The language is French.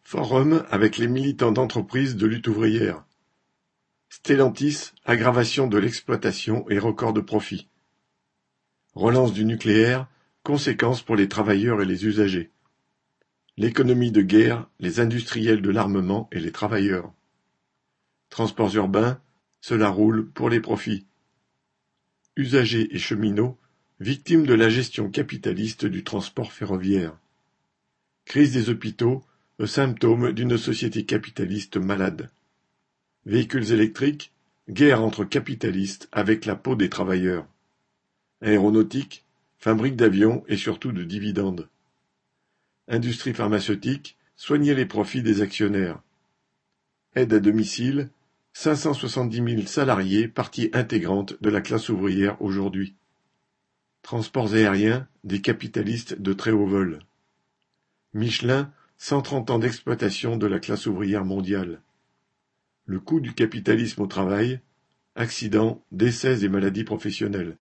Forum avec les militants d'entreprises de lutte ouvrière. Stellantis, aggravation de l'exploitation et record de profit. Relance du nucléaire, conséquences pour les travailleurs et les usagers. L'économie de guerre, les industriels de l'armement et les travailleurs. Transports urbains, cela roule pour les profits. Usagers et cheminots, victimes de la gestion capitaliste du transport ferroviaire. Crise des hôpitaux, le symptôme d'une société capitaliste malade. Véhicules électriques, guerre entre capitalistes avec la peau des travailleurs. Aéronautique, fabrique d'avions et surtout de dividendes. Industrie pharmaceutique, soigner les profits des actionnaires. Aide à domicile, 570 000 salariés partie intégrante de la classe ouvrière aujourd'hui. Transports aériens, des capitalistes de très haut vol. Michelin, 130 ans d'exploitation de la classe ouvrière mondiale. Le coût du capitalisme au travail, accidents, décès et maladies professionnelles.